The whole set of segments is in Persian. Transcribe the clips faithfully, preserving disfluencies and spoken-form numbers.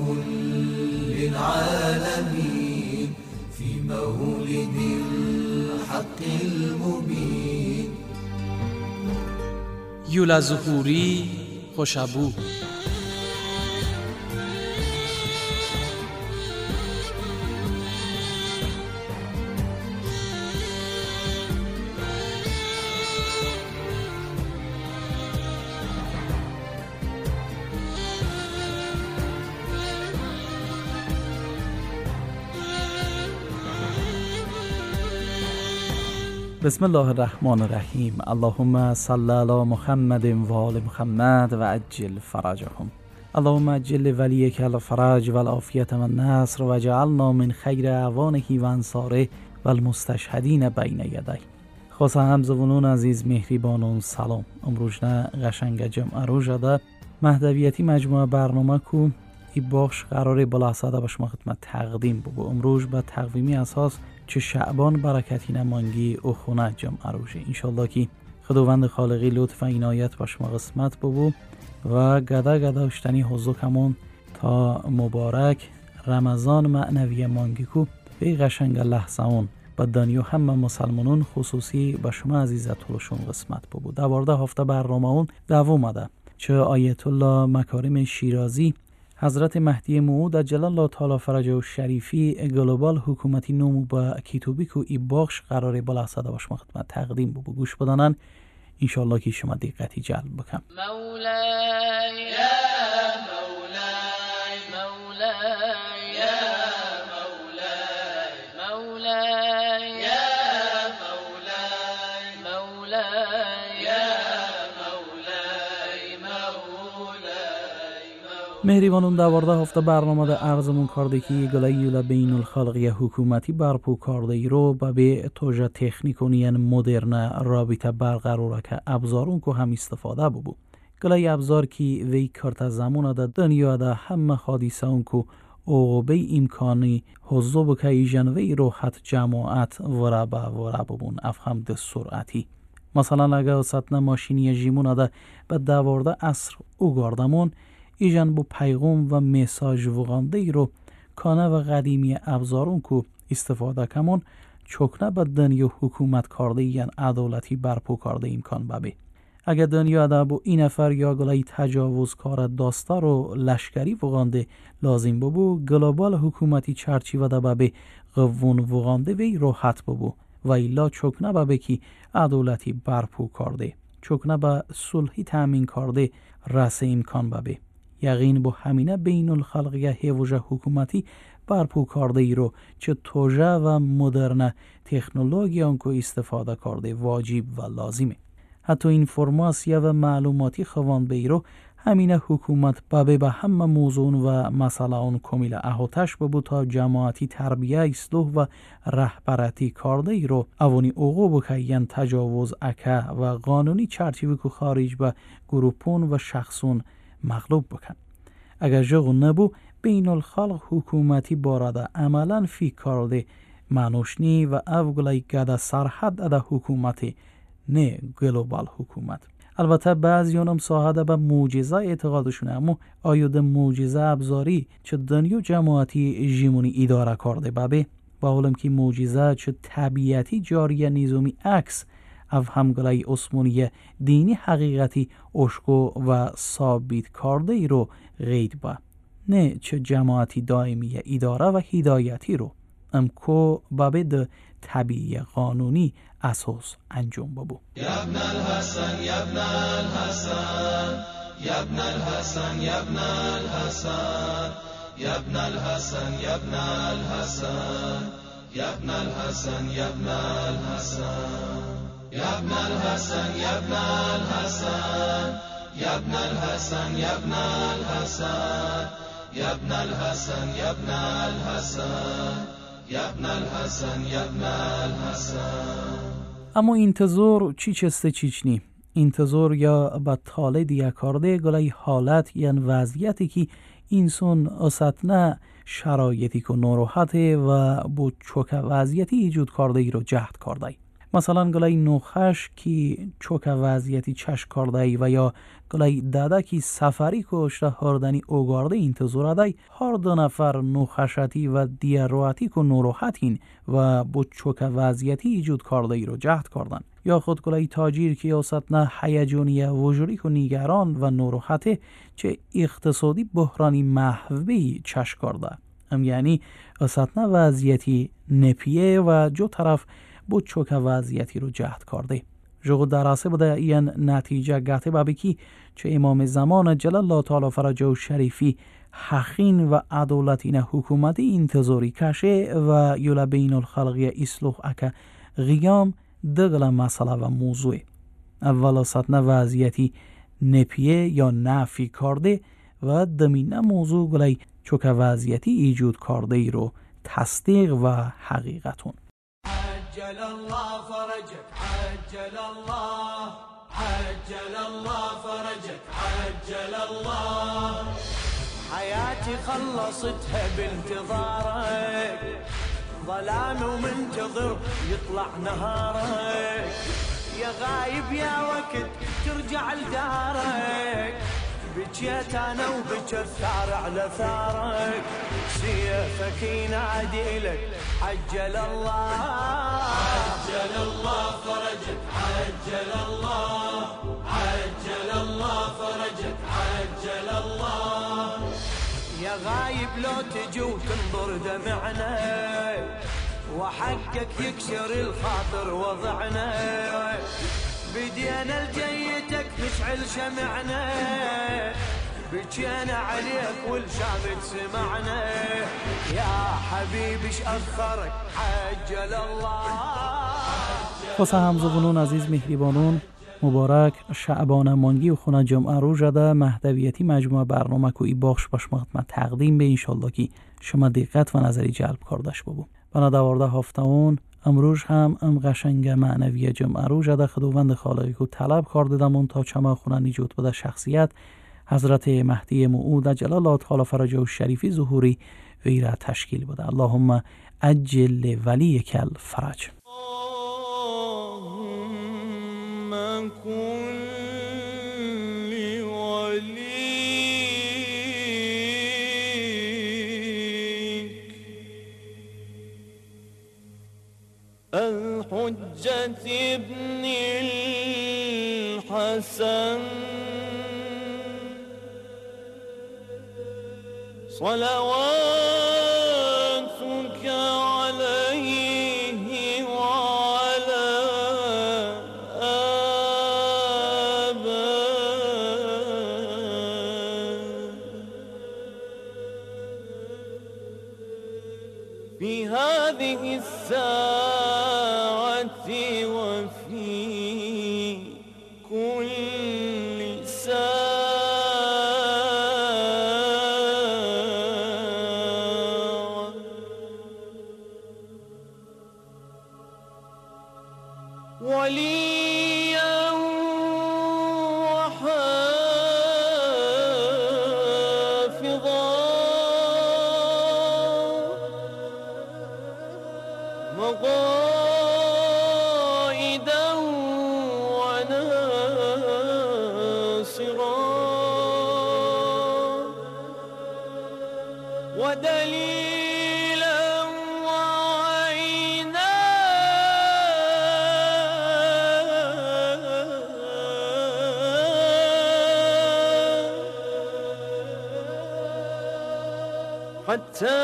كل العالمين في مولد الحق المبين. یولا ظهوری، خوشابو. بسم الله الرحمن الرحیم. اللهم صل علی محمد و آل محمد و عجل فرجهم. اللهم عجل ولیک الفرج و العافیة و النصر و جعلنا من خیر اعوانه و انصاره و المستشهدین بین یدی. خواست همزبانان عزیز مهربانان سلام. امروز نه قشنگ جمعه رو جده مهدویتی مجموعه برنامه کو ای بخش قراره بالا ساده به شما خدمت تقدیم بگو. امروز به تقویمی اساس چه شعبان برکتی نمانگی او خونه جمعه روشه. انشالله که خداوند خالقی لطف و عنایت با شما قسمت بگو و گده گده اشتنی حضوکمون تا مبارک رمضان معنوی مانگی کو به قشنگ لحظه اون با دنیا همه مسلمانون خصوصی با شما عزیزتولشون قسمت بگو. دوارده هفته برنامه اون دوام ده چه آیت الله مکارم شیرازی حضرت مهدی موعود جلال الله تعالی فرجه و شریفی گلوبال حکومتی نومو با کتابی که ای بخش قراره بالا ساده باش ما خدمت تقدیم بو گوش بدانن انشالله که شما دقتی جلب بکن. مولاي يا مولاي مولاي يا مولاي مولاي يا مولاي مولاي يا مولاي مولاي. مهریوانون دوارده هفته برنامه ده ارزمون کرده که گلایولا بین الخلقی حکومتی برپو کرده ای رو با به توجه تکنیکونی مدرن رابطه برقراره که ابزارون که هم استفاده ببو. گلای ابزار که وی کرت زمان ده دنیا ده همه حادثه اون که اوغبه امکانی حضوب که ایجن وی روحت جماعت ورابه ورابه بون افهم ده سرعتی. مثلا اگه سطن ماشینی جیمون ده به دوارده اصر او گاردمون ایجان با پیغام و میساج وغانده ای رو کانه و قدیمی ابزارون که استفاده کمون چکنه به دنیا حکومت کرده یعن عدالتی برپو کرده امکان ببه. اگر دنیا ده با این نفر یا گلای تجاوز کار داسته رو لشکری وغانده لازم ببو گلوبال حکومتی چرچی و ده ببه قوون وغانده وی راحت ببو و ایلا چکنه ببه که عدالتی برپو کرده چکنه به صلحی تامین کرده رس امکان ببه. یقین با همینه بین الخلقی هیوژه حکومتی برپو کرده ای رو چه توجه و مدرن تکنولوژی آنکو استفاده کرده واجب و لازمه. حتی اینفورماسیا و معلوماتی خوان به ای رو همینه حکومت بابه به همه موضوع و مسئله آن کمیل احاتش ببو تا جماعتی تربیه اصلاح و رهبرتی کرده ای رو اوانی اوقو بکیین تجاوز اکه و قانونی چرچیوی که خارج به گروپون و شخصون مغلوب بکن. اگر جغو نبو بین الخلق حکومتی باراده عملا فی کرده معنوشنی و اوگلای گده سرحد اده حکومتی نه گلوبال حکومت. البته بعضی اونم ساهده به موجزه اعتقادشونه اما آیا ده موجزه ابزاری چه دنیا جماعتی جیمونی اداره کرده ببه با اولم که موجزه چه طبیعتی جاری نظامی عکس او همگلای عثمانی دینی حقیقتی اشکو و ثابت کرده ای رو غید با نه چه جماعتی دائمی اداره و هدایتی رو امکو بابه ده طبیعی قانونی اساس انجام ببو. یا ابن الحسن یا ابن الحسن یا ابن الحسن یا ابن الحسن یا ابن الحسن یا ابن الحسن یا ابن الحسن یا ابن الحسن یا ابن الحسن یا ابن الحسن یا ابن الحسن یا ابن الحسن یا ابن الحسن یا ابن الحسن یا ابن الحسن یا ابن الحسن. اما انتظار چی چسته چیچنی انتظار یا با تاله دیا کرده گلای حالت یا وضعیتی که انسان اصلا شرایطی که ناراحته و با چوک وضعیتی ایجود کرده ای رو جهد کرده. مثلا گلای نوخش کی چوک وضعیتی چش کاردهی و یا گلای داده کی سفری کشته هردنی اوگارده انتظار دای هر دو نفر نوخشتی و دیروتی که نوروحتین و با چوک وضعیتی ایجود کرده ای رو جهد کردن. یا خود گلای تاجیر کی اوسط نه هیجانی وجوری که نیگران و نوروحته چه اقتصادی بحرانی محوی چش کرده. هم یعنی اوسط نه وضعیتی نپیه و جو طرف با چوک وضعیتی رو جهد کرده. جو دراسه بوده این نتیجه گاته بابکی چه امام زمان جلال الله تعالی فرجه و شریفی حقین و عدالتین حکومتی انتظاری کشه و یولا بین الخلقی اصلاح اکا غیام دگل مسئله و موضوع. اول سطن وضعیتی نپیه یا نفی کرده و دمینه موضوع گلی چوک وضعیتی ایجود کرده ای رو تصدیق و حقیقتون. عجل الله فرجك عجل الله عجل الله فرجك عجل الله حياتي خلصتها بانتظارك ظلام ومنتظر يطلع نهارك يا غايب يا وقت ترجع لدارك بجيت انا وبجى الثار على ثارك سيفك ينادي لك عجل الله عجل الله فرجك عجل الله عجل الله فرجك عجل الله يا غايب لو تجي وتنظر دمعنا وحقك يكسر الخاطر وضعنا بدينا لجيتك نشعل شمعنا بجينا عليك والشامت سمعنا يا حبيبي اش اخرك عجل الله. خصا همزبونون عزیز مهربانون مبارک شعبان مانگی و خونه جمعه رو جده مهدویتی مجموعه برنامه کوی باخش باش خدمت تقدیم به انشالله که شما دقت و نظری جلب کردش ببو. بنا دوارده هفتهون امروز هم ام قشنگ معنوی جمعه رو جده خداوند خالقی که طلب کرده دمون تا چما خونه نجات بده شخصیت حضرت مهدی موعود جلال الله تعالی فرجه و شریفی ظهوری ویرا تشکیل بده. اللهم عجل ولیک الفرج. من كل وليك الحجة ابن الحسن صلواتك عليه وعلى في هذه الساعة وفي كل ساعة وليا وحافظا مقائدا وناصرا ودليلا وعينا حتى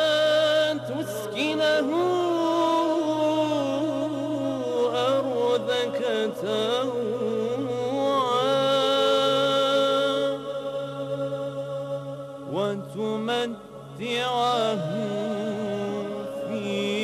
تسكنه أرضك توعا وتمتعه فيها